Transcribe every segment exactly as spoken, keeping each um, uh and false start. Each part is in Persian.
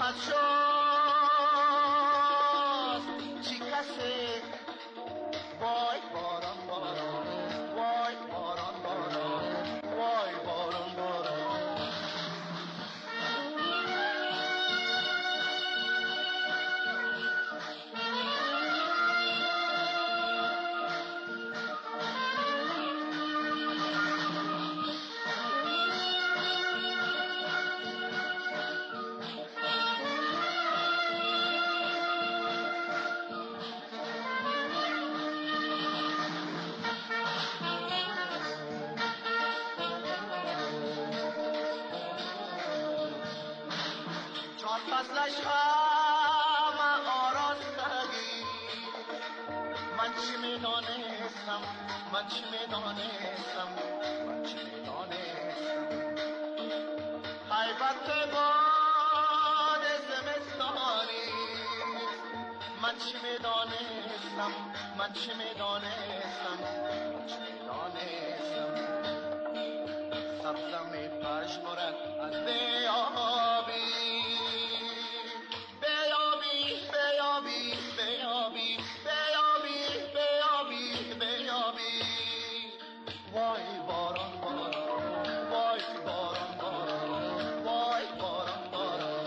آمد شد چی کسی وای باران باران وای باران باران وای باران باران فصلش هم آراستگی من چی میدانستم من چی میدانستم من چی میدانستم حیبت باد زمستانی من چی میدانستم من چی میدانستم من چی میدانستم سبزم پژمرد از دیابی وای باران باران وای باران باران وای باران باران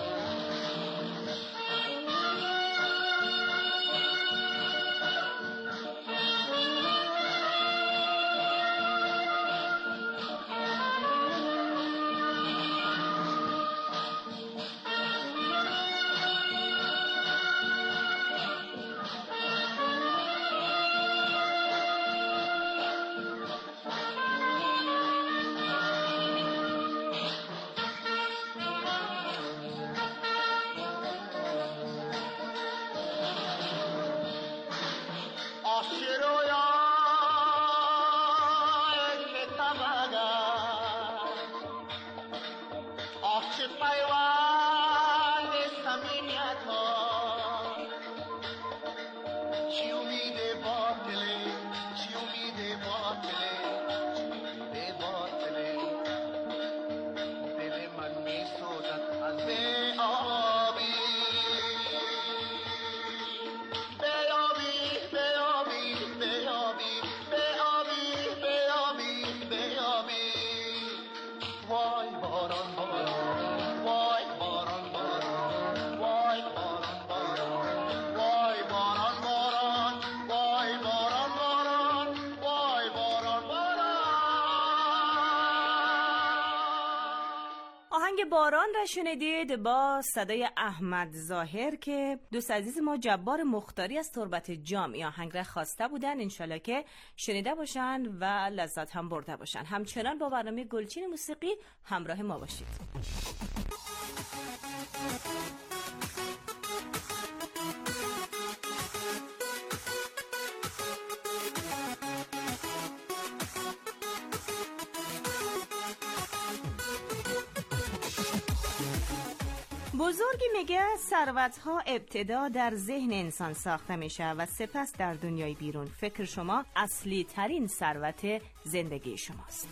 باران را شنیدید با صدای احمد ظاهر که دوست عزیز ما جبار مختاری از تربت جام یا آهنگ را خواسته بودن. انشالله که شنیده باشن و لذت هم برده باشن. همچنان با برنامه گلچین موسیقی همراه ما باشید. بزرگی میگه ثروت‌ها ابتدا در ذهن انسان ساخته میشه و سپس در دنیای بیرون. فکر شما اصلی ترین ثروت زندگی شماست.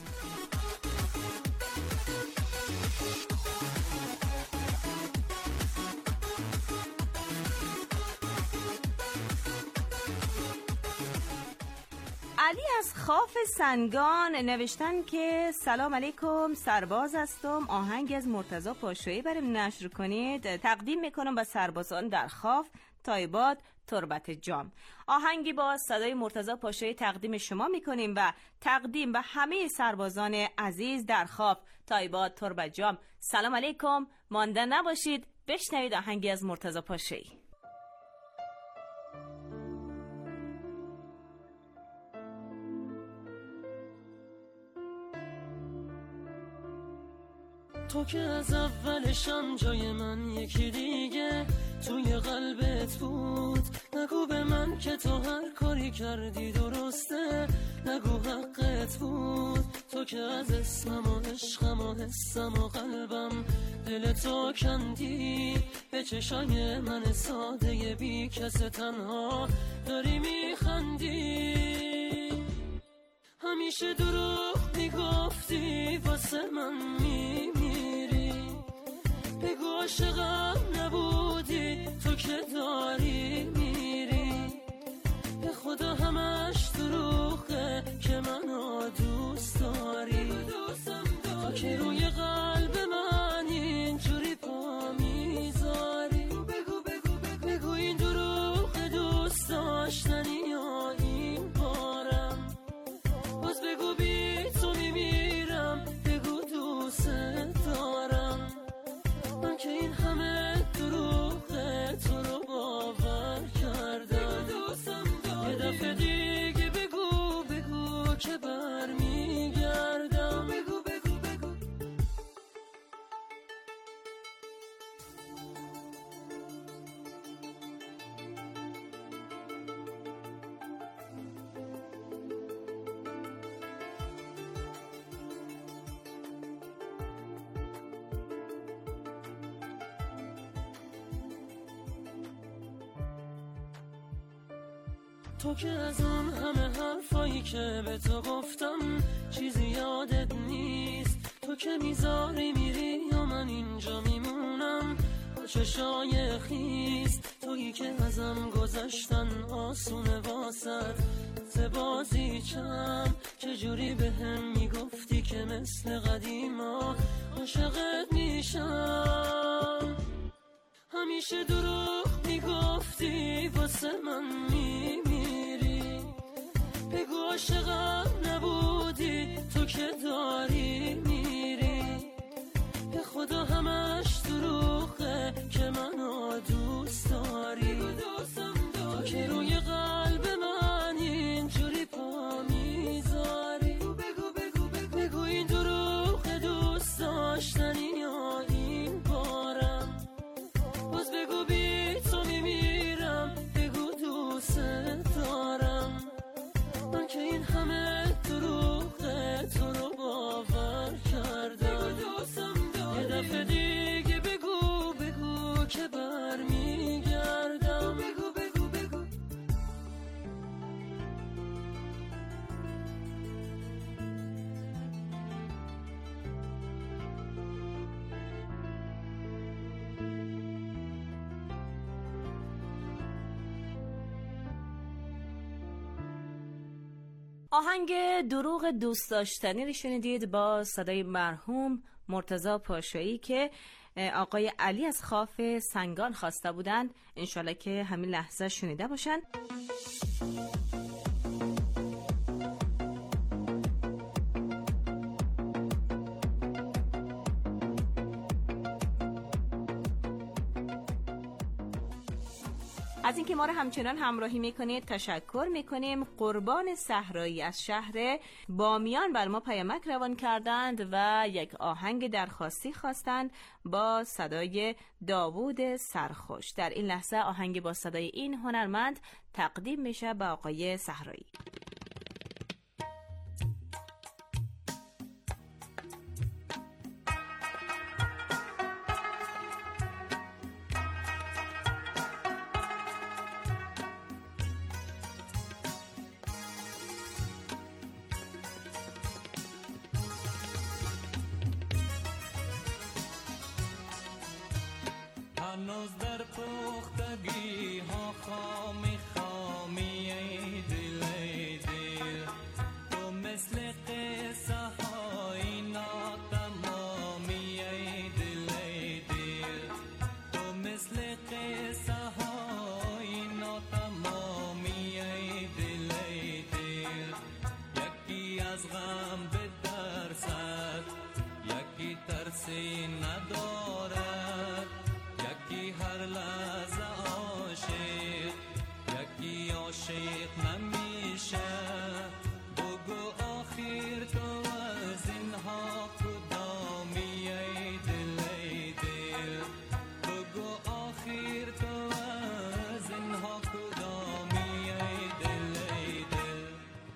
علی از خاف سنگان نوشتن که سلام علیکم، سرباز هستم، آهنگ از مرتضی پاشویی برام نشر کنید. تقدیم میکنم به سربازان در خاف، تایباد، تربت جام. آهنگی با صدای مرتضی پاشویی تقدیم شما میکنیم و تقدیم به همه سربازان عزیز در خاف، تایباد، تربت جام. سلام علیکم، مانده نباشید، بشنوید آهنگی از مرتضی پاشویی. تو که از اولشم جای من یکی دیگه توی قلبت بود. نگو به من که تو هر کاری کردی درسته، نگو حقت بود. تو که از اسمم و عشقم و حسم و قلبم دل تو کندی. به چشای من ساده بی کس تنها داری میخندی. همیشه دروغ میگفتی واسه من میمیری. بگو عاشقم نبود تو که از اون همه حرفایی که به تو گفتم چیزی یادت نیست. تو که میذاری میری یا من اینجا میمونم با چشای خیست. تویی که ازم گذشتن آسونه واسد زبازی چم. چجوری به هم میگفتی که مثل قدیما عاشقت میشم. همیشه دروغ میگفتی واسه من میمیری. بگو عاشقم نبودی تو که داری میری. به خدا همش دروغه که منو دوست داری. تو که روی قلب من اینجوری پا میذاری. بگو بگو بگو بگو این دروغ دوست داشتنی یا این بارم. باز بگو بی تو میمیرم. بگو دوست دارم. من که این همه دروغه تو رو باور کردم. یه دفعه دیگه بگو بگو که برمیگردم. بگو بگو بگو آهنگ دروغ دوست داشتنی رو شنیدید با صدای مرحوم مرتضی پاشایی که آقای علی از خاف سنگان خواسته بودند. انشالله که همین لحظه شنیده باشن. از اینکه ما رو همچنان همراهی میکنید تشکر میکنیم. قربان صحرایی از شهر بامیان بر ما پیامک روان کردند و یک آهنگ درخواستی خواستند با صدای داوود سرخوش. در این لحظه آهنگ با صدای این هنرمند تقدیم میشه به آقای صحرایی. هنوز در پختگی ها خامی خامی ای دل ای دل. تو مثل قصه های ناتمامی ای دل ای دل. تو مثل قصه های ناتمامی ای دل ای دل. یکی از غم به درسد یکی ترسی ندارد. یکی هر لحظه عاشق یکی عاشق نمیشه. بگو آخر تو از اینها کدامی ای دل ای دل. بگو آخر تو از اینها کدامی ای دل ای دل.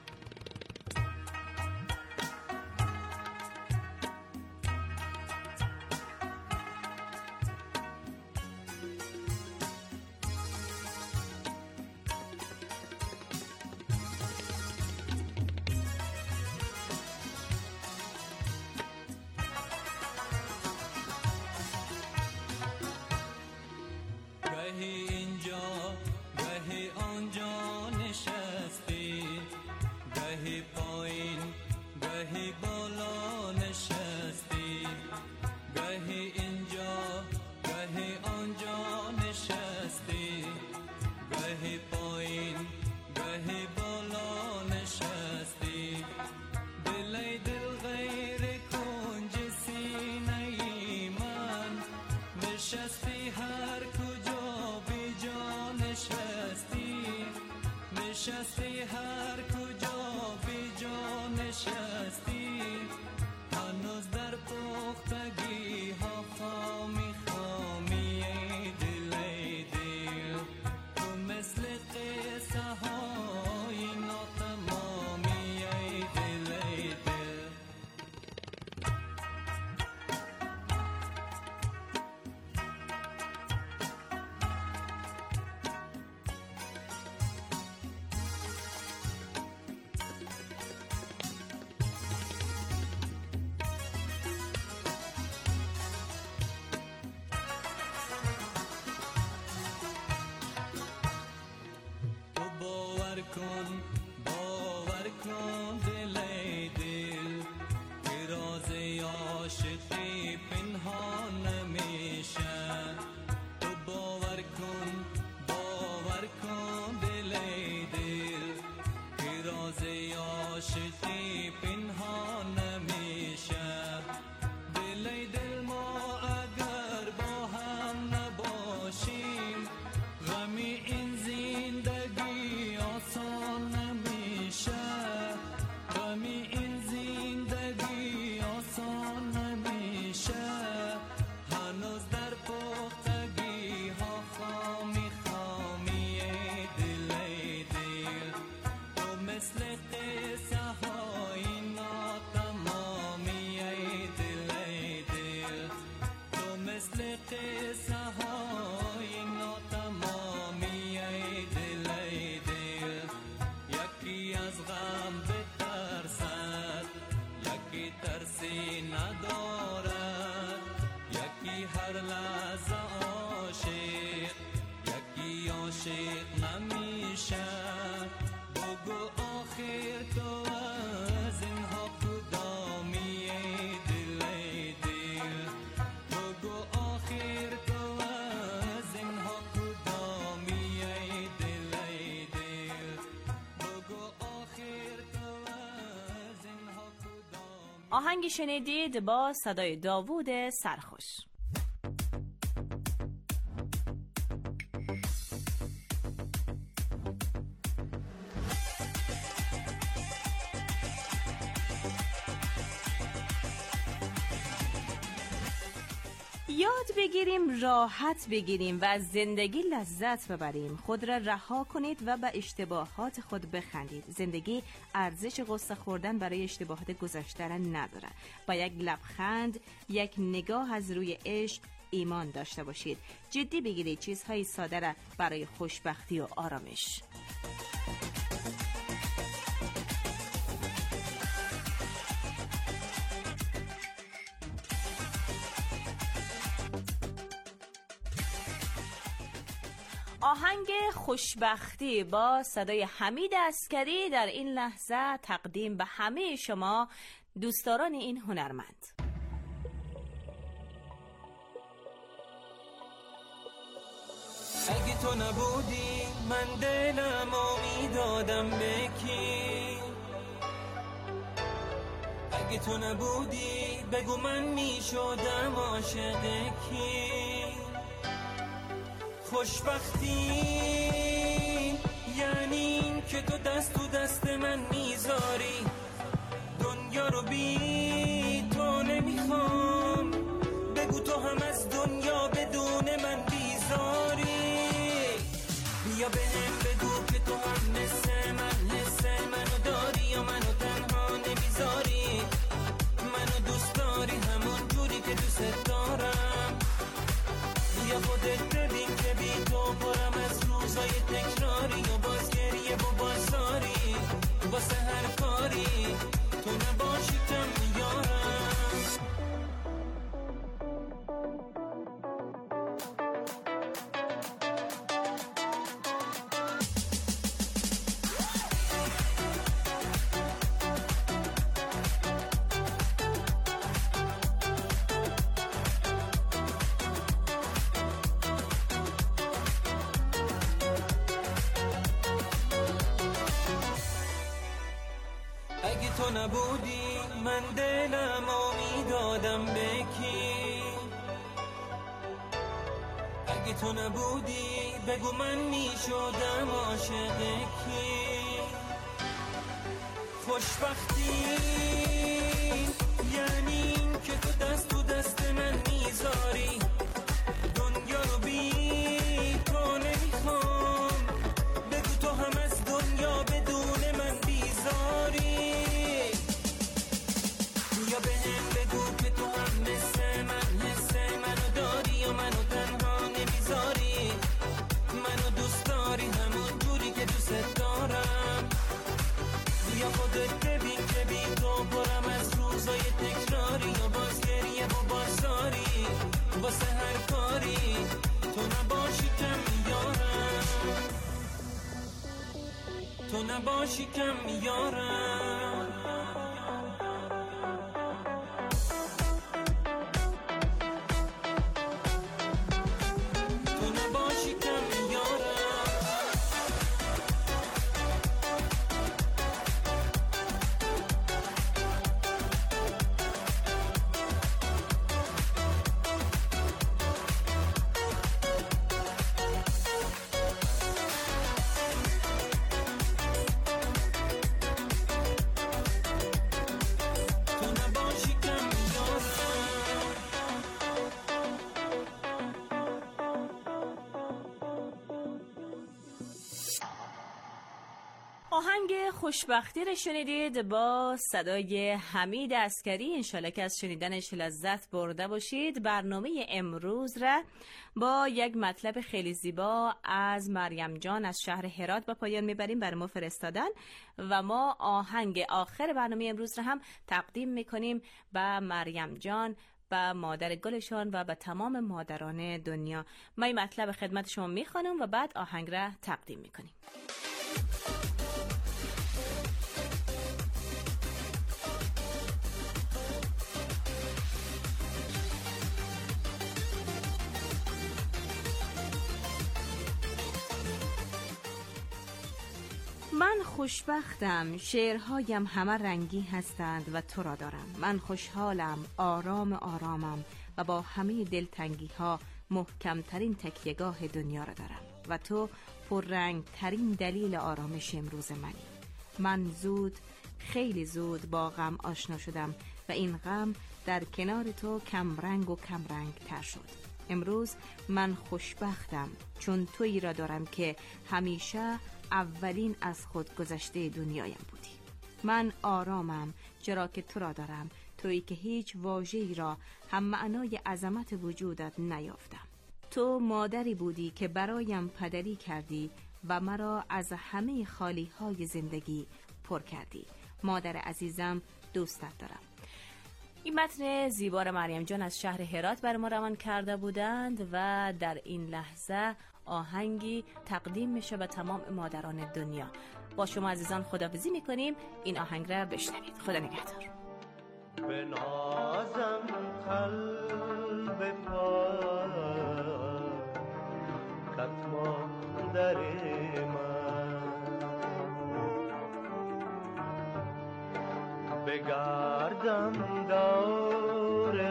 گهی اینجا گهی آنجا نشستی. گهی پایین گهی بالا نشستی. گهی اینجا گهی آنجا نشستی. گهی پایین گهی بالا نشستی. دل ای دل غیر کنج سینه ای من نشستی. هر کجا بی جا نشستی. نشستی هر کجا بی جا نشستی. هنوز در پختگی ها خامی خامی ای دل ای دل. تو مثل قصه های ناتمامی ای دل ای دل. سهای ناتمامی ای دل ای دل، یکی از غم بترسد یکی ترسی ندارد، یکی هر لحظه عاشق یکی عاشق نمیشه. بگو آخر تو از اینها کدامی ای دل ای دل، بگو آخر تو از اینها کدامی ای دل ای دل، بگو آخر تو از اینها کدامی. آهنگی شنیدید با صدای داوود سرخوش. یاد بگیریم راحت بگیریم و از زندگی لذت ببریم. خود را رها کنید و به اشتباهات خود بخندید. زندگی ارزش غصه خوردن برای اشتباهات گذشته را نداره. با یک لبخند، یک نگاه از روی عشق ایمان داشته باشید. جدی بگیرید چیزهای ساده را برای خوشبختی و آرامش. آهنگ خوشبختی با صدای حمید عسکری در این لحظه تقدیم به همه شما دوستداران این هنرمند. اگه تو نبودی من دلم میدادم به کی، اگه تو نبودی بگو من میشدم عاشق کی. خوشبختی یعنی این که تو دست تو دست من میذاری، دنیا رو بی تو نمیخوام، بگو تو هم از دنیا بدون من بیزاری. بیا به هم بگو که تو هم مثل من حس منو داری یا منو تنها نمیذاری، منو دوست داری همون جوری که دوست دارم. بیا خودت ببین که بی تو پرم از روزای تکراری و باز گریه و بازاری، واسه هر کاری تو نباشی کم میارم. اگه تو نبودی من دلم میدادم به کی، اگه تو نبودی بگو من میشدم عاشق کی. خوشبختی یعنی این که تو دست تو دست من میذاری، دنیا رو بی تو نمیخوام، بگو تو هم از دنیا بدون من بیزاری. یا به هم بگو که تو هم مثل من حس منو داری یا منو تنها نمیذاری، منو دوست داری همون جوری که دوست دارم. یا خودت ببین که بی تو پرم از روزای تکراری و باز گریه و بازاری، واسه هر کاری تو نباشی کم میارم، تو نباشی کم میارم. آهنگ خوشبختی رو شنیدید با صدای حمید عسکری. انشالله که از شنیدنش لذت برده باشید. برنامه امروز را با یک مطلب خیلی زیبا از مریم جان از شهر هرات به پایان میبریم. برای ما فرستادن و ما آهنگ آخر برنامه امروز را هم تقدیم میکنیم به مریم جان، به مادر گلشان و به تمام مادران دنیا. ما این مطلب خدمت شما میخوانم و بعد آهنگ را تقدیم میکنیم. من خوشبختم، شعرهایم همه رنگی هستند و تو را دارم. من خوشحالم، آرام آرامم و با همه دلتنگی ها محکمترین تکیهگاه دنیا را دارم و تو پررنگ ترین دلیل آرامش امروز منی. من زود، خیلی زود با غم آشنا شدم و این غم در کنار تو کم رنگ و کم رنگ تر شد. امروز من خوشبختم چون تویی را دارم که همیشه اولین از خود گذشته دنیایم بودی. من آرامم چرا که تو را دارم، تویی که هیچ واژه‌ای را هم معنای عظمت وجودت نیافتم. تو مادری بودی که برایم پدری کردی و مرا از همه خالی های زندگی پر کردی. مادر عزیزم، دوستت دارم. این متن زیبا را مریم جان از شهر هرات بر ما روان کرده بودند و در این لحظه آهنگی تقدیم میشه به تمام مادران دنیا. با شما عزیزان خداحافظی میکنیم. این آهنگ را بشنوید. خدا نگهدار. به نازم قلب پاک کتما در من بگردم دور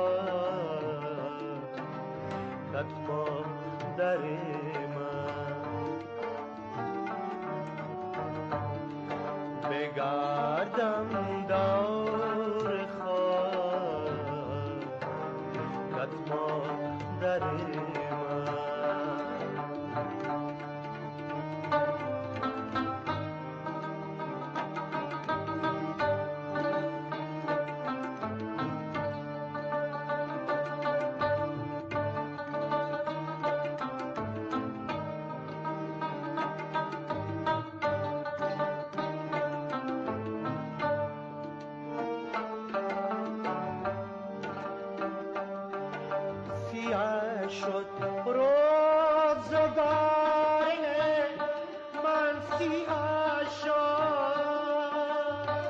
خاک کتما در من بگردم دور خاک کتما در من شد روزگار من سیاه شد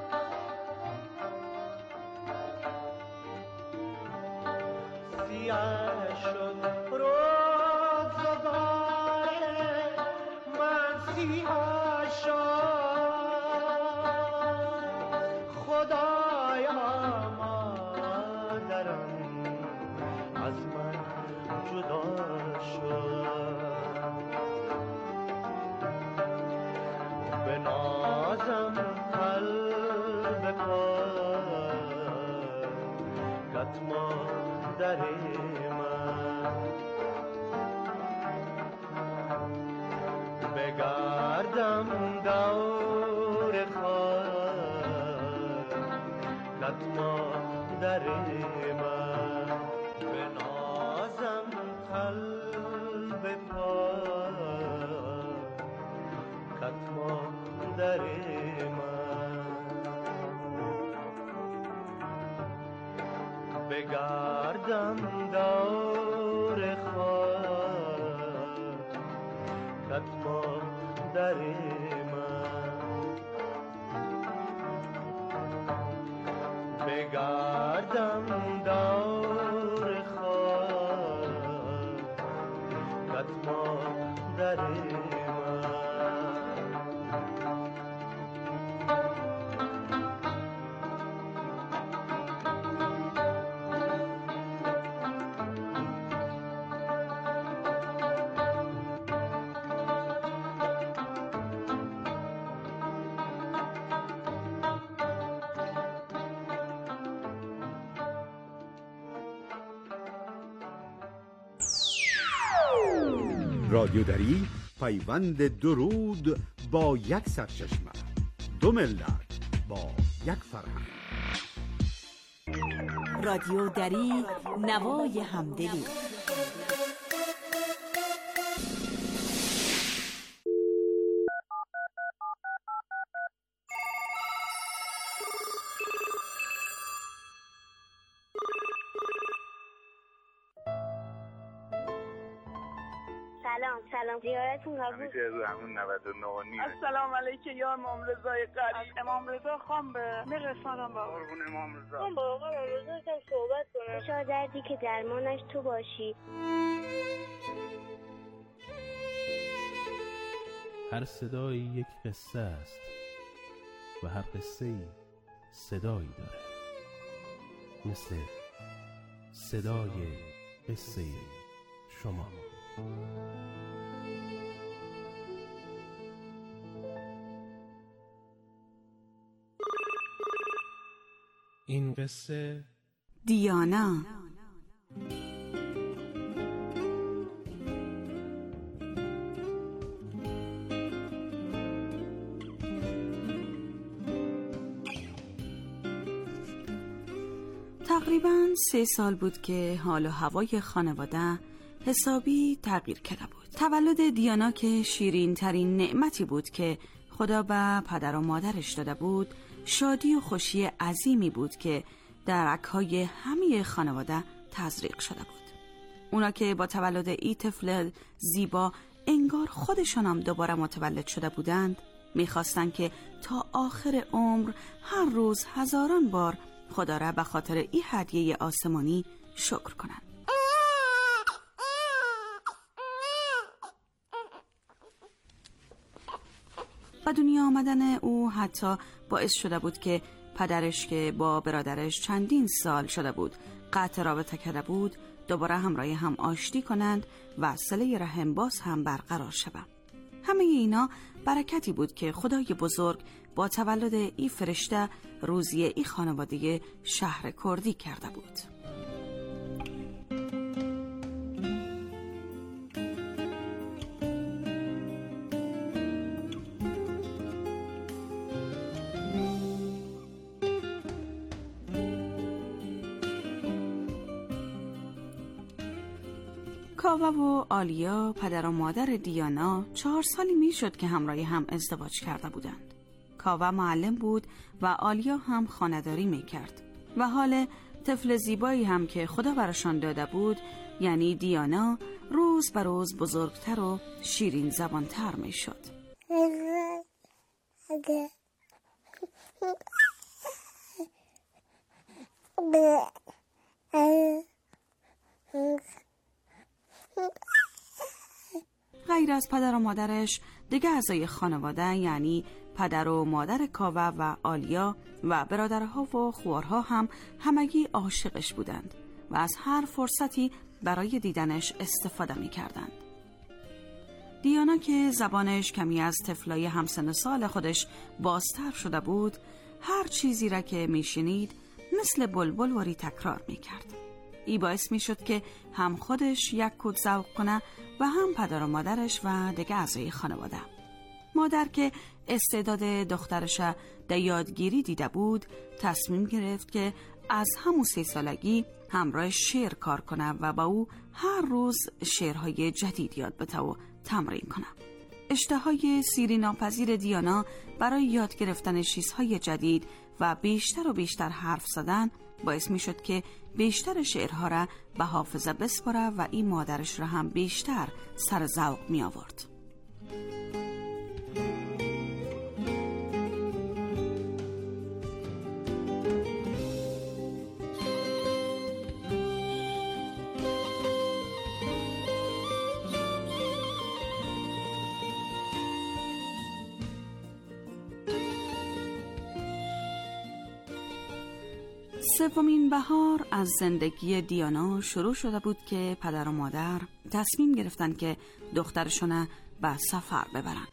سیاه شد روزگار من سیاه شد خدایا مادرم از من جدا شد به نازم قلب پاک کتما در من بگردم دور خاک کتما در من به نازم قلب پاک کتما در من بگردم دور خاک کتما در من بگردم دور خاک کتما در من رادیو دری پیوند درود با یک سرچشمه، دو ملت با یک فرهنگ. رادیو دری، نوای همدلی. سلام سلام زیارتون قبول. همیشه از همون نود و نه و نیم. السلام علیکم یا امام رضای قریب. امام رضا خان به میرسانم با قربون امام رضا. من با آقا رضا که صحبت کنم. شاد دردی که درمانش تو باشی. هر صدایی یک قصه است و هر قصه‌ای صدایی داره، مثل صدای قصه شما. این قصه دیانا. تقریباً سه سال بود که حال و هوای خانواده حسابی تغییر کرده بود. تولد دیانا که شیرین ترین نعمتی بود که خدا به پدر و مادرش داده بود، شادی و خوشی عظیمی بود که در رگ‌های همه خانواده تزریق شده بود. اونا که با تولد ای طفل زیبا انگار خودشان هم دوباره متولد شده بودند، میخواستند که تا آخر عمر هر روز هزاران بار خدا را به خاطر این هدیه آسمانی شکر کنند. و دنیا آمدن او حتی باعث شده بود که پدرش که با برادرش چندین سال شده بود قطع رابطه کرده بود، دوباره همراه هم آشتی کنند و صله رحم باز هم برقرار شود. همه اینا برکتی بود که خدای بزرگ با تولد این فرشته روزی این خانواده شهر کردی کرده بود. کاوه و آلیا پدر و مادر دیانا چهار سالی می شد که همراه هم ازدواج کرده بودند. کاوه معلم بود و آلیا هم خانه‌داری می کرد و حال طفل زیبایی هم که خدا براشان داده بود، یعنی دیانا، روز به روز بزرگتر و شیرین زبانتر می شد. غیر از پدر و مادرش دیگه اعضای خانواده، یعنی پدر و مادر کاوه و آلیا و برادرها و خوارها هم همگی عاشقش بودند و از هر فرصتی برای دیدنش استفاده می کردند. دیانا که زبانش کمی از طفلای همسن سال خودش بازتر شده بود، هر چیزی را که می شنید مثل بلبل واری تکرار می کرد. ای باعث می شد که هم خودش یک کد ذوق کنه و هم پدر و مادرش و دیگه اعضای خانواده. مادر که استعداد دخترش در یادگیری دیده بود، تصمیم گرفت که از همون سه سالگی همراه شعر کار کنه و با او هر روز شعرهای جدید یاد بده و تمرین کنه. اشتهای سیری ناپذیر دیانا برای یاد گرفتن چیزهای جدید و بیشتر و بیشتر حرف زدن باعث می شد که بیشتر شعرها را به حافظه بسپاره و این مادرش را هم بیشتر سر ذوق می آورد. سومین بهار از زندگی دیانا شروع شده بود که پدر و مادر تصمیم گرفتن که دخترشون به سفر ببرن.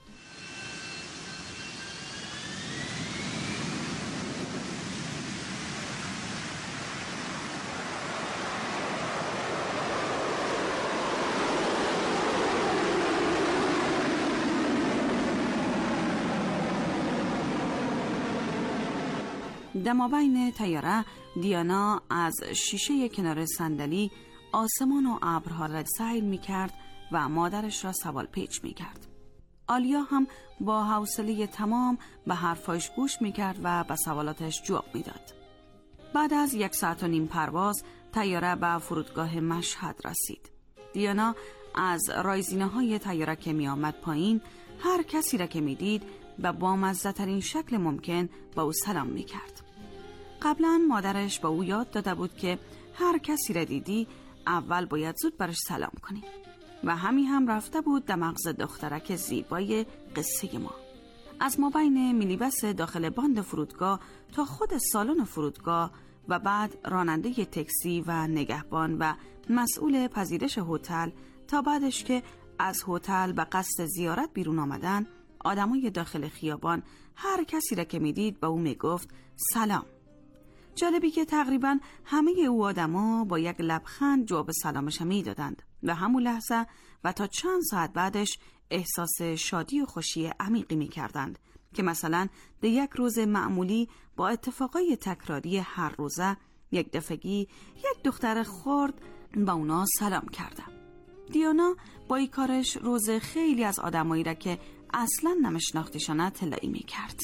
دمابین طیاره دیانا از شیشه کنار صندلی آسمان و ابرها را سیل می‌کرد و مادرش را سوال پیچ می‌کرد. آلیا هم با حوصله تمام به حرفایش گوش می‌کرد و به سوالاتش جواب می‌داد. بعد از یک ساعت و نیم پرواز طیاره به فرودگاه مشهد رسید. دیانا از رایزینه‌های طیاره که می‌آمد پایین هر کسی را که می‌دید و با مزه‌ترین شکل ممکن با او سلام می‌کرد. قبلا مادرش به او یاد داده بود که هر کسی را دیدی اول باید زود برش سلام کنی و همین هم رفته بود در مغز دخترک زیبای قصه ما. از ما بین مینیبس داخل باند فرودگاه تا خود سالن فرودگاه و بعد راننده تاکسی و نگهبان و مسئول پذیرش هتل تا بعدش که از هتل به قصد زیارت بیرون آمدن، آدمای داخل خیابان هر کسی را که میدید به او میگفت سلام. جالبی که تقریبا همه او آدما با یک لبخند جواب سلامش میدادند و همون لحظه و تا چند ساعت بعدش احساس شادی و خوشی عمیقی میکردند که مثلا در یک روز معمولی با اتفاقای تکراری هر روزه یک دفعگی یک دختر خرد با اونا سلام کرده. دیانا با این کارش روز خیلی از آدمایی را که اصلا نمیشناختشانه طلایی میکرد.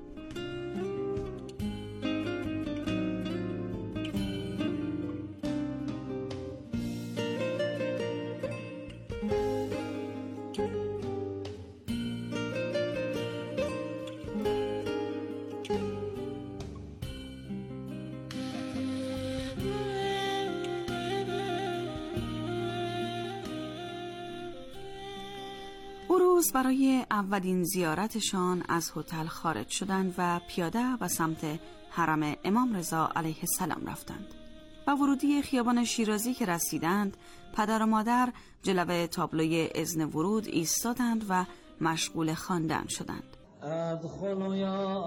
روز برای اولین زیارتشان از هتل خارج شدند و پیاده به سمت حرم امام رضا علیه السلام رفتند. با ورودی خیابان شیرازی که رسیدند، پدر و مادر جلوه تابلوی اذن ورود ایستادند و مشغول خواندن شدند. ادخل یا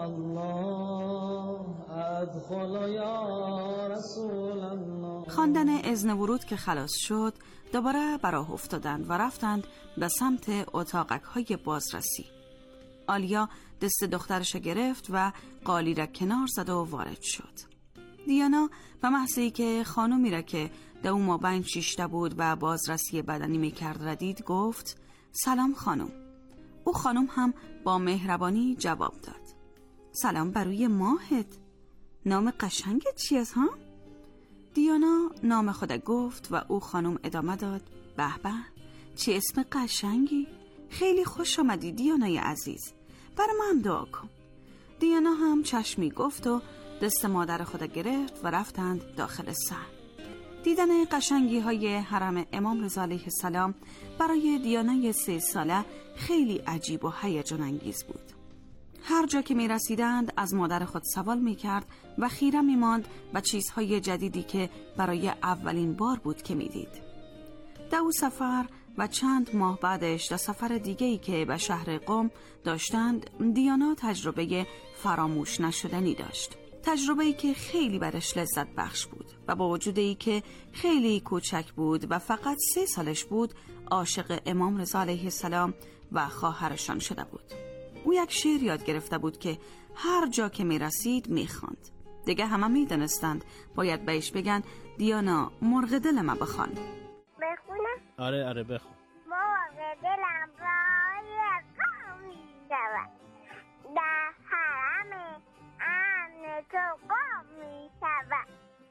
الله، ادخل یا رسول الله. خواندن اذن ورود که خلاص شد، دوباره به راه افتادند و رفتند به سمت اتاقک‌های بازرسی. آلیا دست دخترش گرفت و قالی را کنار زد و وارد شد. دیانا به محض اینکه خانومی را که در اون مابین شیشته بود و بازرسی بدنی میکرد را دید گفت سلام خانم. او خانم هم با مهربانی جواب داد سلام بروی ماهت. نام قشنگت چی است ها؟ دیانا نام خود گفت و او خانم ادامه داد به به چه اسم قشنگی، خیلی خوش آمدی دیانای عزیز، برای من دعا کن. دیانا هم چشمی گفت و دست مادر خود گرفت و رفتند داخل صحن. دیدن قشنگی های حرم امام رضا علیه السلام برای دیانای سه ساله خیلی عجیب و هیجان انگیز بود. هر جا که می رسیدند از مادر خود سوال می کرد و خیره می ماند به چیزهای جدیدی که برای اولین بار بود که می دید. در او سفر و چند ماه بعدش در سفر دیگه‌ای که به شهر قم داشتند، دیانا تجربه فراموش نشدنی داشت. تجربه‌ای که خیلی برش لذت بخش بود و با وجود ای که خیلی کوچک بود و فقط سه سالش بود، عاشق امام رضا علیه السلام و خواهرشان شده بود. او یک شعر یاد گرفته بود که هر جا که می رسید می خواند. دیگه همه می دانستند باید بهش بگن دیانا مرغ دل ما بخوان. بخونم؟ آره آره بخون. مرغ دلم رای قم می شود، در حرم امن تو قم می شود.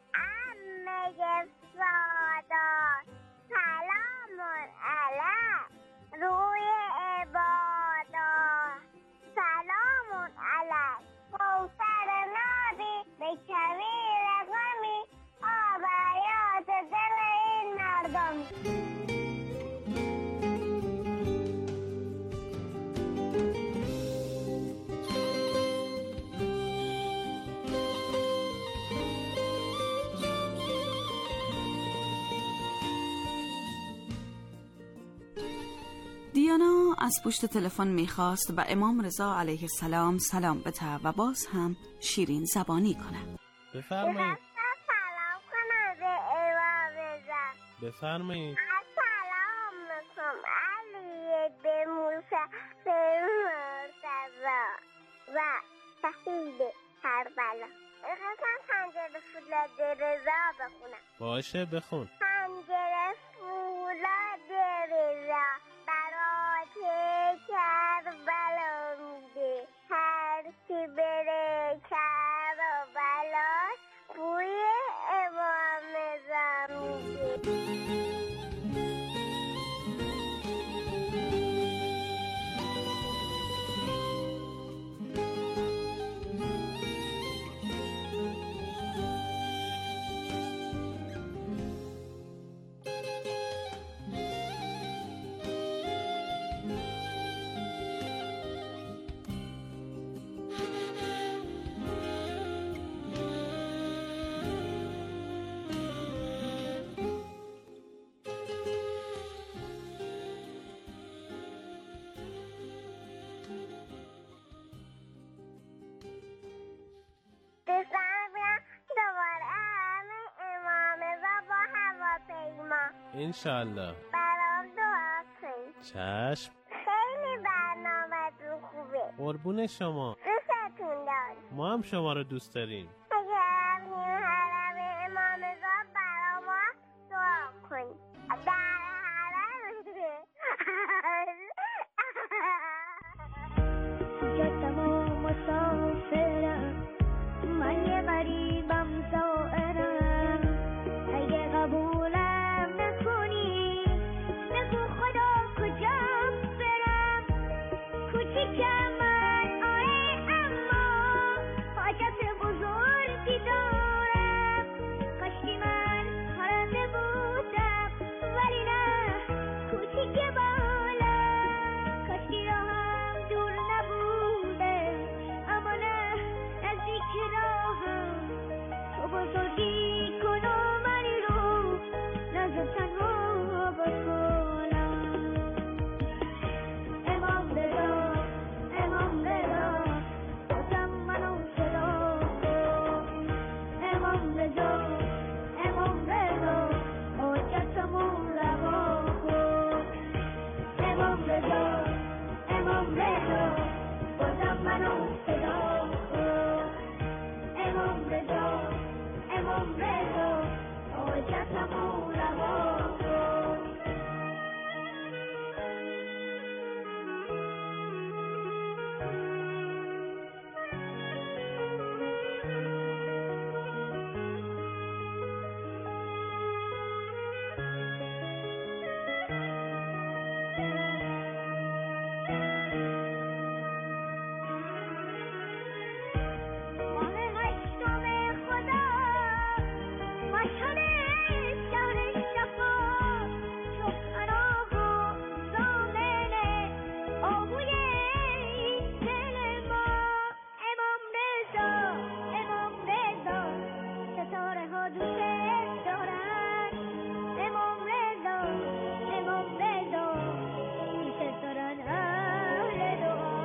امه سادات سلام علیک، روی عبادات سلام علیک. کوثر نبی به کویر غمی، آبیات دل این مردم. دیانا از پشت تلفن میخواست به امام رضا علیه السلام سلام بده و باز هم شیرین زبانی کنه. بفرمایید. سلام کنم به امام رضا. بفرمایید. سلام میکنم علی به موسی به مرتضی و شهید کربلا. میخواستم پنجره فولاد رضا بخونم. باشه بخون. پنجره فولاد رضا برات کربلا میده، هر کی بره کربلا بوی امام رضا میده. انشالله. برام دعا کن. چشم. خیلی برنامه‌تون خوبه. قربون شما. دوستتون دارم. ما هم شما رو دوست داریم. اگه رفتیم حرم امام رضا برام دعا کن. در حرم جدم و مسافرم، من یه غریبم زائرم، اگه قبولم نکنی نگو خدا کجا برم. کوچیکم من آره اما حاجت بزرگی دارم، کاشکی من پرنده بودم ولی نه کوچیک بالا، کاشکی راهم دور نبوده اما نه نزدیک راهم، تو بزرگی کن و منی رو نزد تنها بکنم. امام رضا امام رضا بازم منو صدا کن. امام رضا امام رضا حاجتمون روا کن. امام رضا امام رضا بازم منو صدا کن. امام رضا امام رضا حاجتمون روا کن. ماه هشتم خدا مشهد شهر شفا، چون پناه و ضامن آهوی این دل ما. امام رضا امام رضا ستاره ها دوست دارن. امام رضا امام رضا دوست دارن اهل دعا.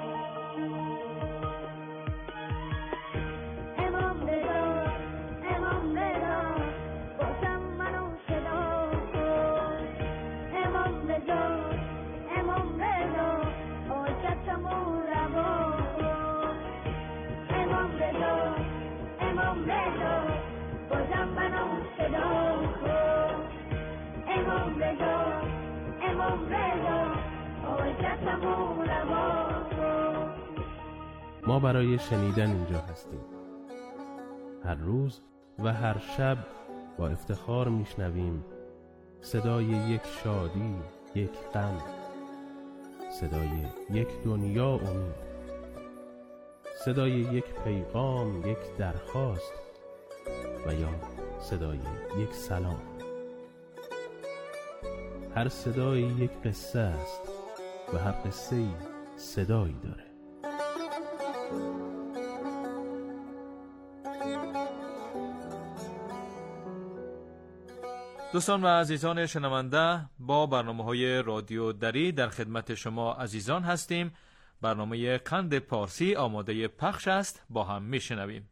امام رضا امام رضا بازم منو صدا کن. امام رضا امام رضا حاجتمون روا کن. امام رضا امام رضا بازم منو صدا کن. امام رضا امام رضا حاجتمون روا کن. ما برای شنیدن اینجا هستیم. هر روز و هر شب با افتخار میشنویم صدای یک شادی، یک غم، صدای یک دنیا امید، صدای یک پیغام، یک درخواست و یا صدای یک سلام. هر صدایی یک قصه است و هر قصه‌ای صدایی داره. دوستان و عزیزان شنونده، با برنامه‌های رادیو دری در خدمت شما عزیزان هستیم. برنامه قند پارسی آماده پخش است، با هم میشنویم.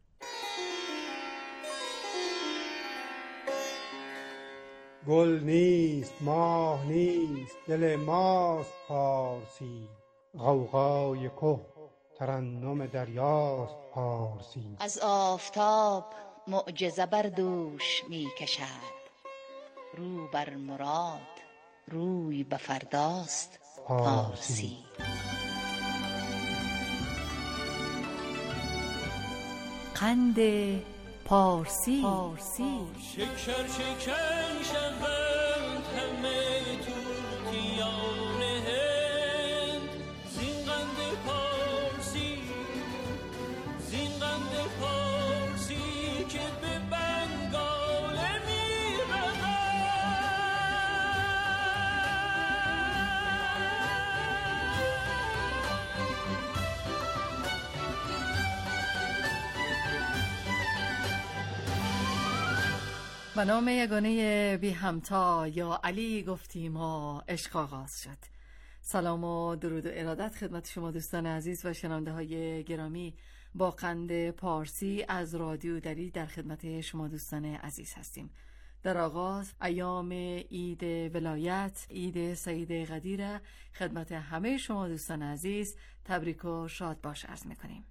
گل نیست ماه نیست دل ماست پارسی، غوغای که ترنم دریاست پارسی. از آفتاب معجزه بر دوش می کشد، رو بر مراد روی به فرداست پارسی. قند پارسی, پارسی. شکر شکر شوند همه توتیان هند، زین قند پارسی، زین قند پارسی که به بنگال می رود. به نام یگانه بی همتا یا علی گفتیم و عشق آغاز شد. سلام و درود و ارادت خدمت شما دوستان عزیز و شنونده های گرامی. با قند پارسی از رادیو دری در خدمت شما دوستان عزیز هستیم. در آغاز ایام عید ولایت، عید سعید قدیر، خدمت همه شما دوستان عزیز تبریک و شاد باش عرض میکنیم.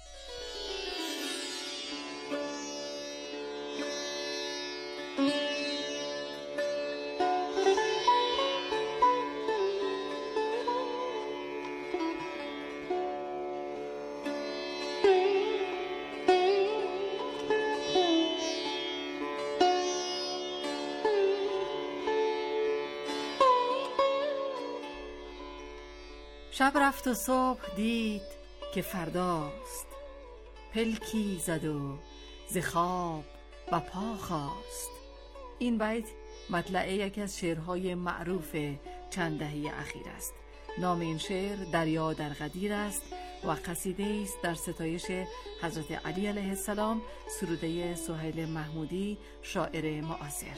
شب رفت و صبح دید که فرداست، پلکی زد و ز خواب و پا خاست. این بیت مطلع یکی از شعرهای معروف چند دهه اخیر است. نام این شعر دریا در قدیر است و قصیده است در ستایش حضرت علی علیه السلام، سروده سهیل محمودی شاعر معاصر.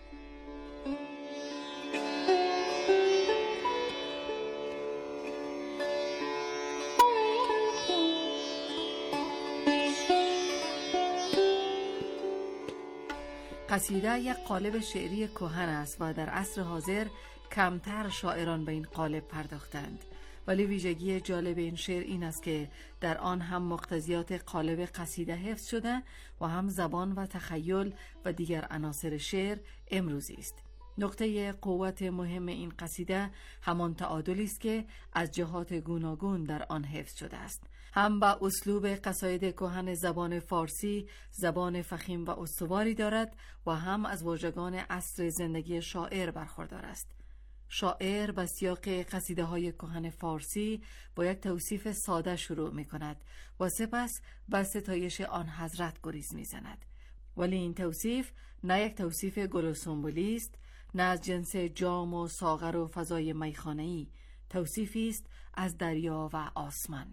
قصیده یک قالب شعری کهن است و در عصر حاضر کمتر شاعران به این قالب پرداختند، ولی ویژگی جالب این شعر این است که در آن هم مقتضیات قالب قصیده حفظ شده و هم زبان و تخیل و دیگر عناصر شعر امروزی است. نقطه قوت مهم این قصیده همان تعادلی است که از جهات گوناگون در آن حفظ شده است. هم با اسلوب قصاید کهن زبان فارسی زبان فخیم و استواری دارد و هم از واژگان عصر زندگی شاعر برخوردار است. شاعر با سیاق قصیده های کهن فارسی با یک توصیف ساده شروع می کند و سپس بر ستایش آن حضرت گریز می زند. ولی این توصیف نه یک توصیف گل و سنبولی است، نه از جنس جام و ساغر و فضای میخانه‌ای. توصیفی است از دریا و آسمان.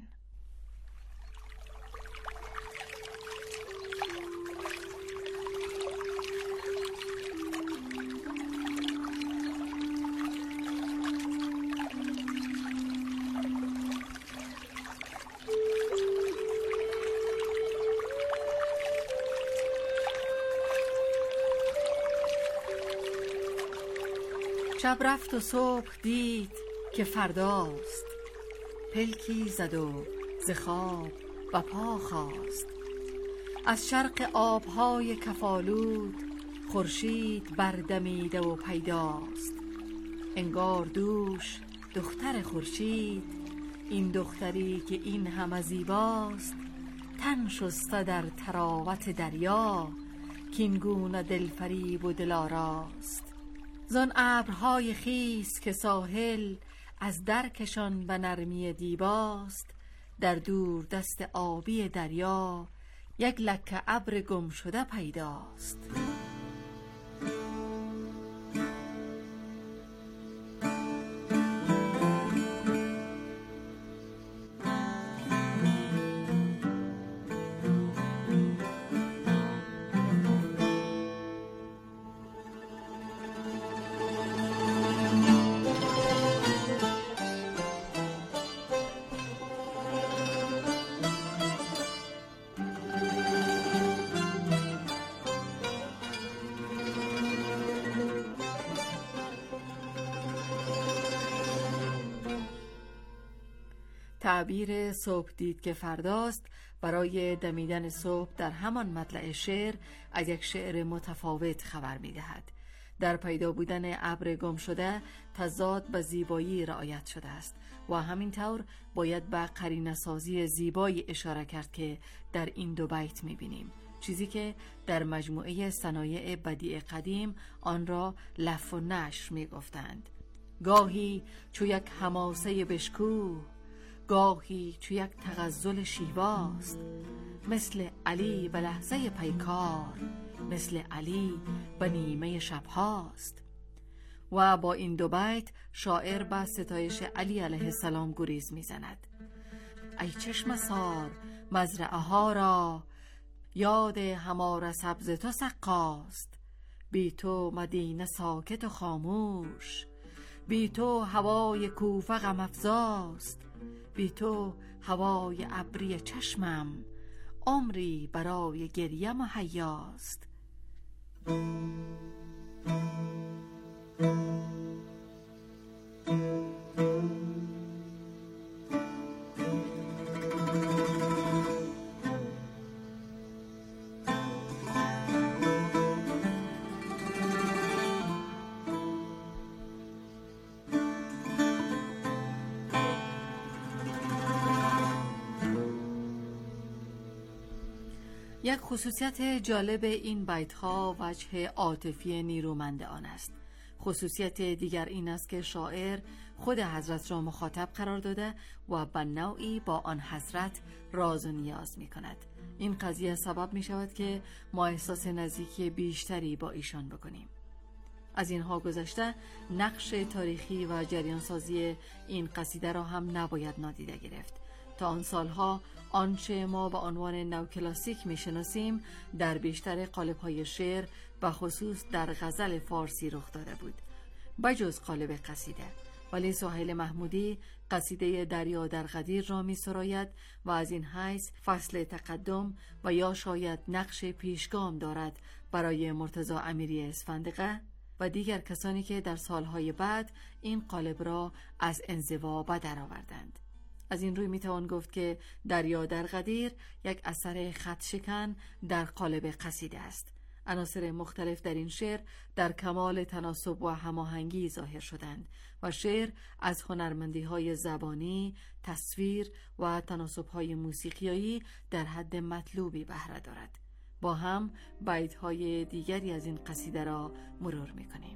شب رفت و صبح دید که فرداست، پلکی زد و ز خواب و پا خاست. از شرق آبهای کفالود خورشید بردمیده و پیداست. انگار دوش دختر خورشید، این دختری که این همه زیباست. تن شسته در تراوت دریا، کین گونه دلفریب و دلاراست. زان ابرهای خیس که ساحل از درکشان به نرمی دیباست. در دور دست آبی دریا یک لکه ابر گم شده پیداست. تعبیر صبح دید که فرداست برای دمیدن صبح در همان مطلع شعر از یک شعر متفاوت خبر می دهد. در پیدا بودن ابر گم شده تضاد به زیبایی رعایت شده است و همینطور باید به قرینه سازی زیبایی اشاره کرد که در این دو بیت می بینیم، چیزی که در مجموعه صنایع بدیع قدیم آن را لف و نشر می گفتند. گاهی چو یک حماسه بشکوه، گاهی چو یک تغزل شیواست، مثل علی به لحظه پیکار، مثل علی به نیمه شبهاست. و با این دو بیت شاعر به ستایش علی علیه السلام گریز میزند. ای چشم سار مزرعه ها را، یاد هماره سبز تو سقاست. بی تو مدینه ساکت و خاموش، بی تو هوای کوفه غم افزاست. بی تو هوای ابری چشمم، عمری برای گریم و حیاست. یک خصوصیت جالب این بیت ها وجه عاطفی نیرومند آن است. خصوصیت دیگر این است که شاعر خود حضرت را مخاطب قرار داده و به نوعی با آن حضرت راز و نیاز می کند. این قضیه سبب می شود که ما احساس نزدیکی بیشتری با ایشان بکنیم. از اینها گذشته نقش تاریخی و جریانسازی این قصیده را هم نباید نادیده گرفت. تا آن سالها آنچه ما به عنوان نوکلاسیک میشناسیم در بیشتر قالب‌های شعر و خصوص در غزل فارسی رخ داده بود، بجز قالب قصیده. ولی سهیل محمودی قصیده دریا در غدیر را می سراید و از این حیث فصل تقدم و یا شاید نقش پیشگام دارد برای مرتضی امیری اسفندقه و دیگر کسانی که در سالهای بعد این قالب را از انزوا به در آوردند. از این روی میتوان گفت که دریا در غدیر یک اثر خط شکن در قالب قصیده است. عناصر مختلف در این شعر در کمال تناسب و هماهنگی ظاهر شدند و شعر از هنرمندی‌های زبانی، تصویر و تناسب‌های موسیقیایی در حد مطلوبی بهره دارد. با هم بیت‌های دیگری از این قصیده را مرور می‌کنیم.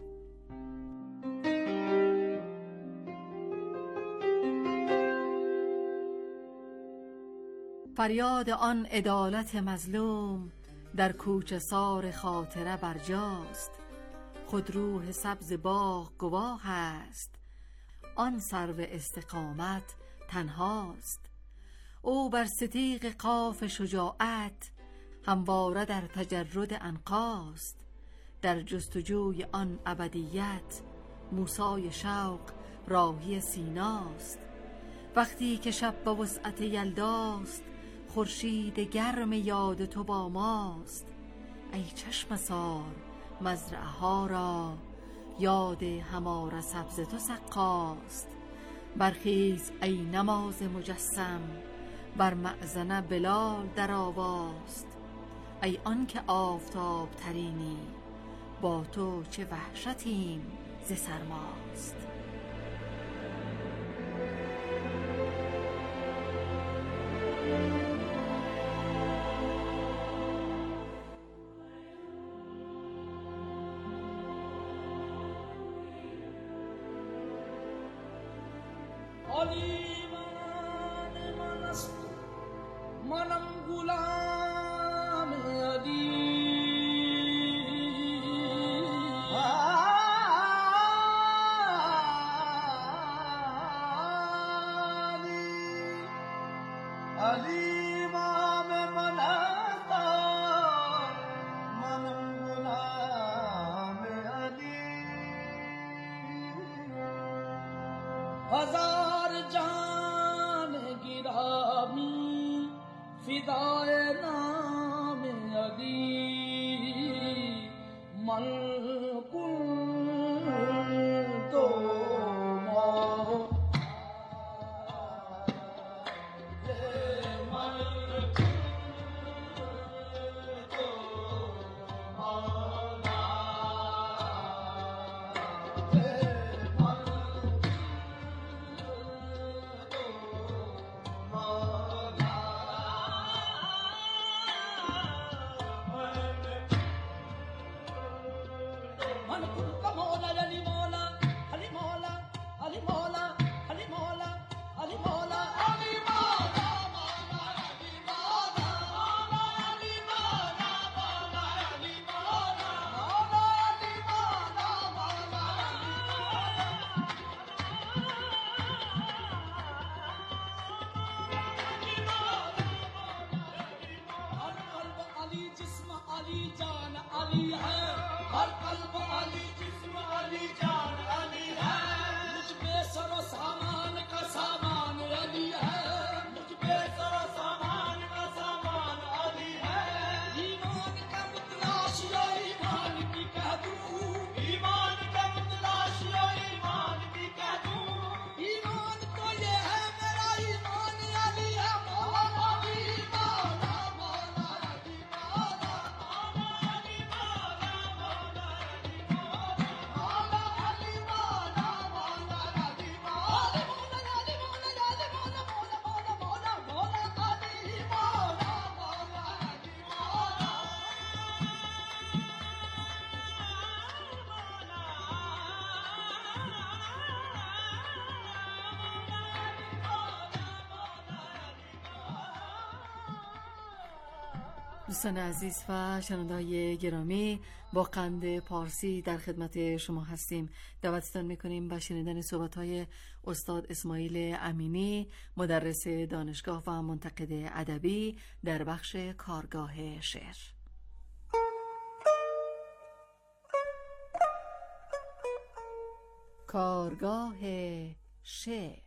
فریاد آن عدالت مظلوم در کوچه سار خاطره برجاست. خود روح سبز باغ گواه است، آن سرو استقامت تنهاست. او بر ستیغ قاف شجاعت همواره در تجرد عنقاست. در جستجوی آن ابدیت موسی شوق راهی سیناست. وقتی که شب به وسعت یلداست خورشید گرم یاد تو با ماست. ای چشم سار مزرعه ها را یاد هماره سبز تو سقاست. برخیز ای نماز مجسم بر مأذنه بلال در آواست. ای آن که آفتاب ترینی با تو چه وحشتیم ز سرماست. علی من من است، منم غلام علی. علی امام من است، منم غلام علی. هزار جان گرامی فدای نام علی. من کنتم دوستان عزیز و شنونده‌های گرامی، با قند پارسی در خدمت شما هستیم. دعوتتان میکنیم به شنیدن صحبت‌های استاد اسماعیل امینی، مدرس دانشگاه و منتقد ادبی، در بخش کارگاه شعر. کارگاه شعر.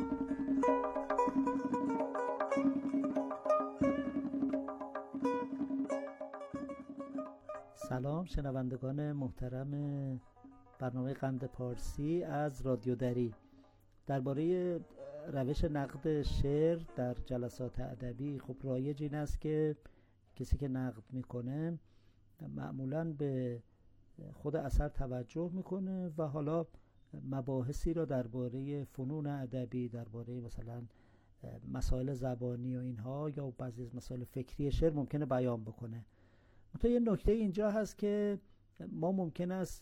سلام شنوندگان محترم برنامه قند پارسی از رادیو دری. درباره روش نقد شعر در جلسات ادبی، خب رایج این است که کسی که نقد میکنه معمولاً به خود اثر توجه میکنه و حالا مباحثی را درباره فنون ادبی، درباره مثلا مسائل زبانی و اینها یا بعضی از مسائل فکری شعر ممکنه بیان بکنه. منتها یه نکته اینجا هست که ما ممکن است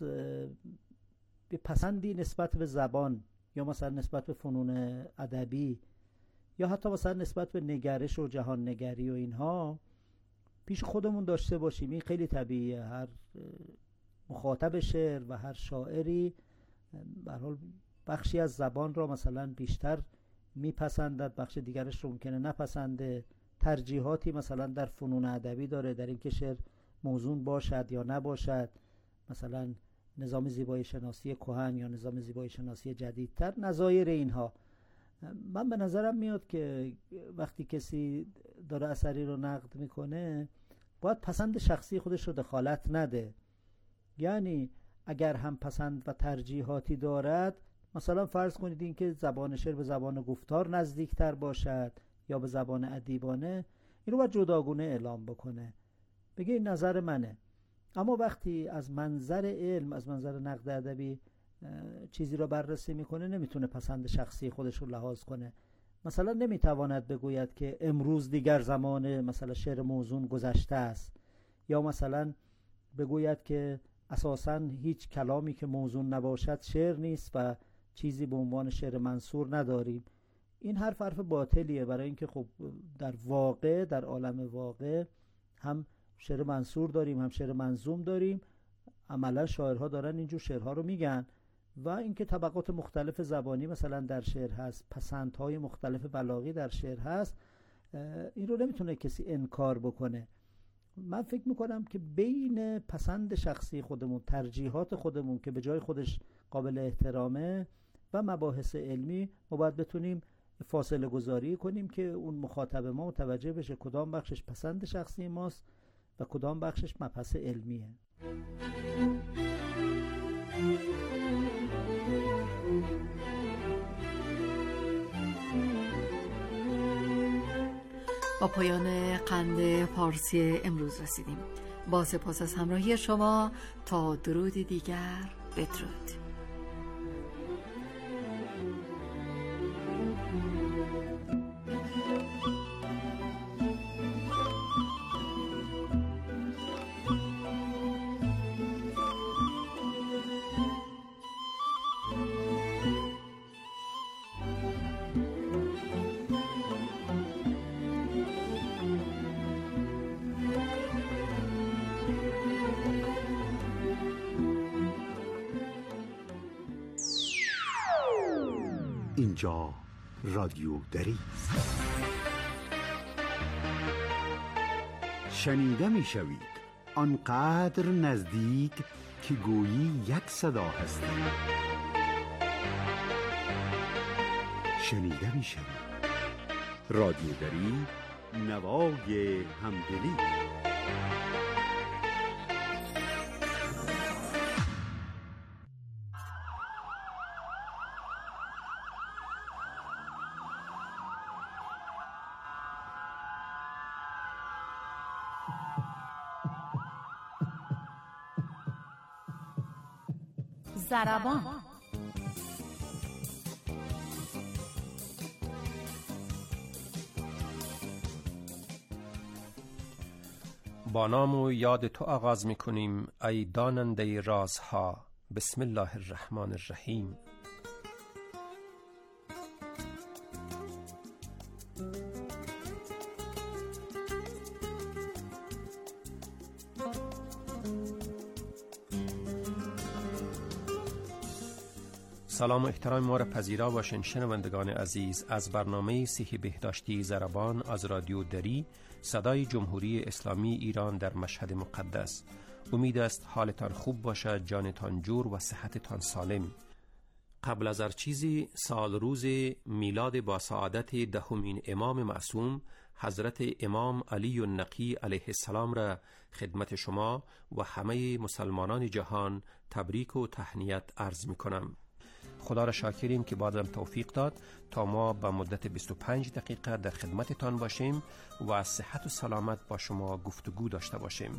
به پسندی نسبت به زبان یا مثلا نسبت به فنون ادبی یا حتی مثلا نسبت به نگرش و جهان نگری و اینها پیش خودمون داشته باشیم. این خیلی طبیعیه. هر مخاطب شعر و هر شاعری به هر حال بخشی از زبان را مثلا بیشتر میپسندد، بخش دیگرش رو ممکنه نپسنده. ترجیحاتی مثلا در فنون ادبی داره، در این که شعر موزون باشد یا نباشد، مثلا نظام زیبایی شناسی کهن یا نظام زیبایی شناسی جدیدتر، نظایر اینها. من به نظرم میاد که وقتی کسی داره اثری رو نقد میکنه باید پسند شخصی خودش رو دخالت نده. یعنی اگر هم پسند و ترجیحاتی دارد، مثلا فرض کنید این که زبان شعر به زبان گفتار نزدیکتر باشد یا به زبان ادیبانه، این رو باید جداگونه اعلام بکنه، بگه این نظر منه. اما وقتی از منظر علم، از منظر نقد ادبی چیزی رو بررسی میکنه، نمیتونه پسند شخصی خودش رو لحاظ کنه. مثلا نمیتواند بگوید که امروز دیگر زمان مثلا شعر موزون گذشته است، یا مثلا بگوید که اساساً هیچ کلامی که موزون نباشد شعر نیست و چیزی به عنوان شعر منصور نداریم. این حرف حرف باطلیه، برای اینکه خب در واقع، در عالم واقع هم شعر منصور داریم هم شعر منظوم داریم. عملا شاعرها دارن اینجور شعرها رو میگن و اینکه طبقات مختلف زبانی مثلا در شعر هست، پسندهای مختلف بلاغی در شعر هست، این رو نمیتونه کسی انکار بکنه. من فکر میکنم که بین پسند شخصی خودمون، ترجیحات خودمون که به جای خودش قابل احترامه، و مباحث علمی، ما باید بتونیم فاصله گذاری کنیم که اون مخاطب ما متوجه بشه کدام بخشش پسند شخصی ماست و کدام بخشش مبحث علمیه. با پایان قند پارسی امروز رسیدیم. با سپاس از همراهی شما، تا درودی دیگر، بدرود. اینجا رادیو دری است. شنیده می شوید آنقدر نزدیک که گویی یک صدا هستی. شنیده می شوید رادیو دری، نوای همدلی. ضربان. با نام و یاد تو آغاز می کنیم ای داننده رازها. بسم الله الرحمن الرحیم. سلام و احترام ما را پذیرا باشین شنوندگان عزیز از برنامه صحی بهداشتی ضربان از رادیو دری صدای جمهوری اسلامی ایران در مشهد مقدس. امید است حالتان خوب باشد، جانتان جور و صحتتان سالم. قبل از هر چیزی سال روز میلاد با سعادت دهمین امام معصوم حضرت امام علی النقی علیه السلام را خدمت شما و همه مسلمانان جهان تبریک و تهنیت عرض می کنم. خدا را شاکریم که بعدم توفیق داد تا ما به مدت بیست و پنج دقیقه در خدمتتان باشیم و از صحت و سلامت با شما گفتگو داشته باشیم.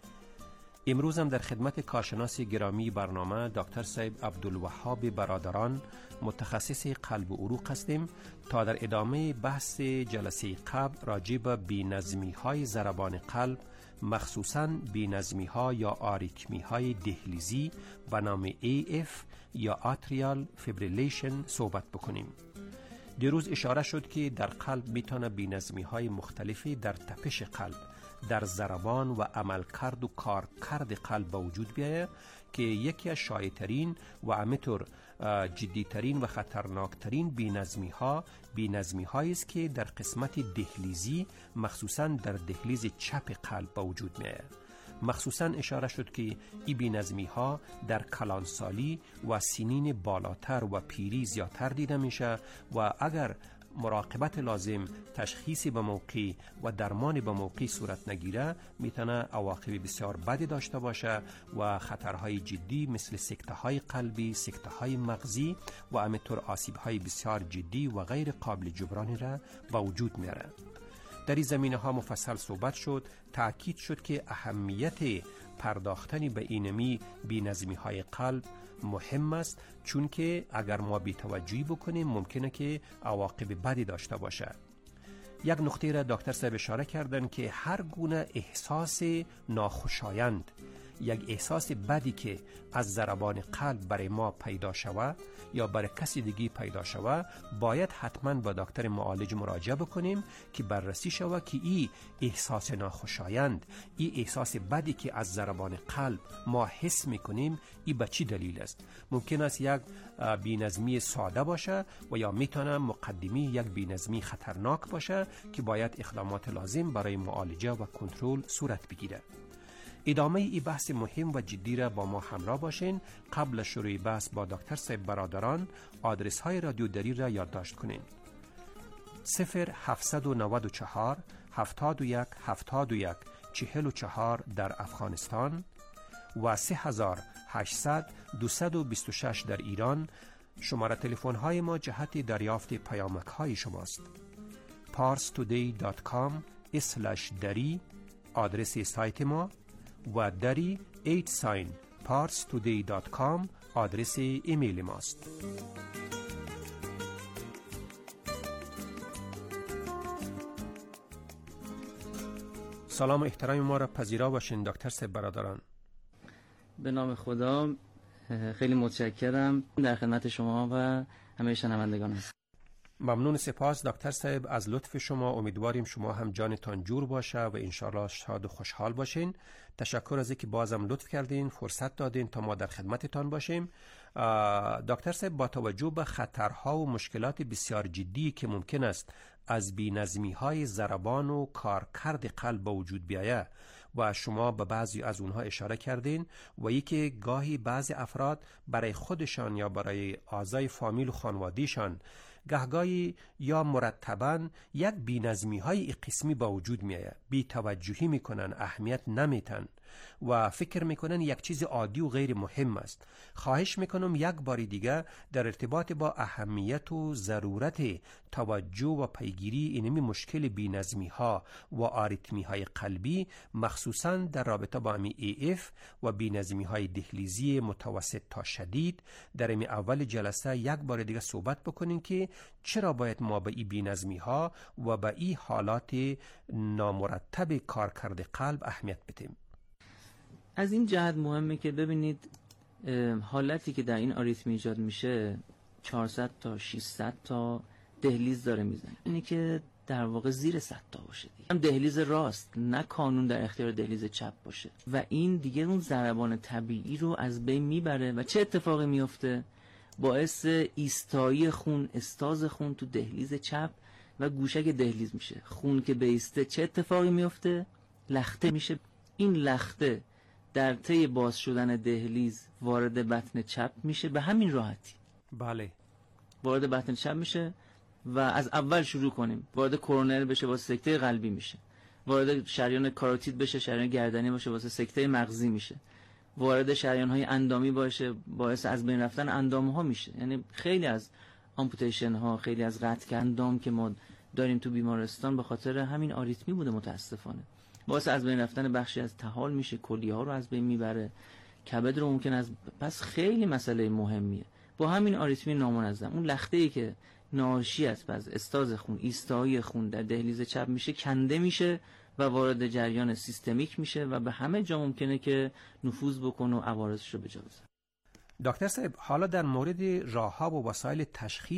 امروز هم در خدمت کارشناس گرامی برنامه دکتر صاحب عبدالوهاب برادران متخصص قلب و عروق هستیم تا در ادامه بحث جلسه قبل راجع به بی‌نظمی های ضربان قلب، مخصوصاً بی‌نظمی ها یا آریتمی های دهلیزی به نام ای اف یا آتریال فیبریلیشن صحبت بکنیم. دیروز اشاره شد که در قلب میتونه بی‌نظمی های مختلفی در تپش قلب، در ضربان و عملکرد و کارکرد قلب به وجود بیاید که یکی از شایع‌ترین و همینطور جدیترین و خطرناکترین بی‌نظمی ها بی‌نظمی هایی است که در قسمت دهلیزی مخصوصاً در دهلیز چپ قلب به وجود میآید. مخصوصاً اشاره شد که این بی‌نظمی ها در کلانسالی و سنین بالاتر و پیری زیادتر دیده میشه و اگر مراقبت لازم، تشخیص به موقع و درمان به موقع صورت نگیره میتونه عواقب بسیار بدی داشته باشه و خطرهای جدی مثل سکته های قلبی، سکته های مغزی و همینطور آسیب های بسیار جدی و غیر قابل جبرانی را به وجود میاره. در این زمینه ها مفصل صحبت شد، تأکید شد که اهمیت پرداختن به اینمی بی‌نظمی های قلب مهم است، چون که اگر ما بی‌توجهی بکنیم ممکنه که عواقب بدی داشته باشه. یک نکته را دکتر صاحب اشاره کردن که هر گونه احساس ناخوشایند، یک احساس بدی که از ضربان قلب برای ما پیدا شود یا برای کسی دیگه پیدا شود باید حتما با دکتر معالج مراجعه بکنیم که بررسی شود که این احساس ناخوشایند، این احساس بدی که از ضربان قلب ما حس میکنیم این به چی دلیل است. ممکن است یک بی‌نظمی ساده باشه و یا میتونه مقدمی یک بی‌نظمی خطرناک باشه که باید اقدامات لازم برای معالجه و کنترل صورت بگیره. ادامه ای بحث مهم و جدی را با ما همراه باشین. قبل شروع بحث با دکتر صاحب برادران آدرس های رادیو دری را یادداشت کنین: صفر هفتصد و نود و چهار هفتاد و یک هفتاد و یک چهل و چهار در افغانستان و سه هزار و هشتصد دویست و بیست و شش در ایران. شماره تلفن های ما جهت دریافت پیامک های شماست. پارس تودی دات کام اسلش دری آدرس سایت ما و دری ایت ساین پارس تودی دات کام آدرس ایمیل ماست. سلام و احترام ما را پذیرا باشین دکتر صاحب برادران. به نام خدا خیلی متشکرم، در خدمت شما و همه شنوندگان هستم. ممنون، سپاس دکتر صاحب از لطف شما. امیدواریم شما هم جانتان جور باشه و انشالله شاد و خوشحال باشین. تشکر از اینکه بازم لطف کردین، فرصت دادین تا ما در خدمتتان باشیم. دکتر صاحب با توجه به خطرها و مشکلات بسیار جدی که ممکن است از بی‌نظمی های ضربان و کارکرد قلب به وجود بیاید و شما به بعضی از اونها اشاره کردین و یکی گاهی بعضی افراد برای خودشان یا برای اعضای فامیل و خانوادیشان گهگاهی یا مرتباً یک بی‌نظمی های قسمی با وجود می آید، بی توجهی میکنن، اهمیت نمیتن و فکر میکنن یک چیز عادی و غیر مهم است. خواهش میکنم یک بار دیگه در ارتباط با اهمیت و ضرورت توجه و پیگیری اینمی مشکل بی‌نظمی ها و آریتمی های قلبی، مخصوصاً در رابطه با امی ای اف و بی‌نظمی های دهلیزی متوسط تا شدید، در امی اول جلسه یک بار دیگه صحبت بکنین که چرا باید ما به این بی‌نظمی ها و به این حالات نامرتب کارکرد قلب اهمیت بدیم. از این جهت مهمه که ببینید حالتی که در این آریتمی ایجاد میشه چهارصد تا ششصد تا دهلیز داره میزنه، اینی که در واقع زیر صد تا باشه دیگه. هم دهلیز راست، نه کانون در اختیار دهلیز چپ باشه و این دیگه اون ضربان طبیعی رو از بین میبره و چه اتفاقی میفته؟ باعث ایستایی خون، استاز خون تو دهلیز چپ و گوشک دهلیز میشه. خون که بیسته چه اتفاقی میفته؟ لخته میشه. این لخته در طی باز شدن دهلیز وارد بطن چپ میشه به همین راحتی. بله. وارد بطن چپ میشه و از اول شروع کنیم. وارد کورونر بشه واسه سکته قلبی میشه. وارد شریان کاروتید بشه، شریان گردنی باشه واسه سکته مغزی میشه. وارد شریان‌های اندامی باشه باعث از بین رفتن اندام‌ها میشه. یعنی خیلی از آمپوتیشن ها، خیلی از قطع اندام که ما داریم تو بیمارستان به خاطر همین آریتمی بوده متاسفانه. باعث از بین رفتن بخشی از طحال میشه، کلیه ها رو از بین میبره، کبد رو ممکن از پس خیلی مسئله مهمیه. با همین آریتمی نامنظم اون لخته‌ای که ناشی است از استاز خون، ایستایی خون در دهلیز چپ میشه، کنده میشه و وارد جریان سیستمیک میشه و به همه جا ممکنه که نفوذ بکنه و عوارضش رو به جا بذاره. دکتر صاحب، حالا در مورد راه‌ها و وسایل تشخیص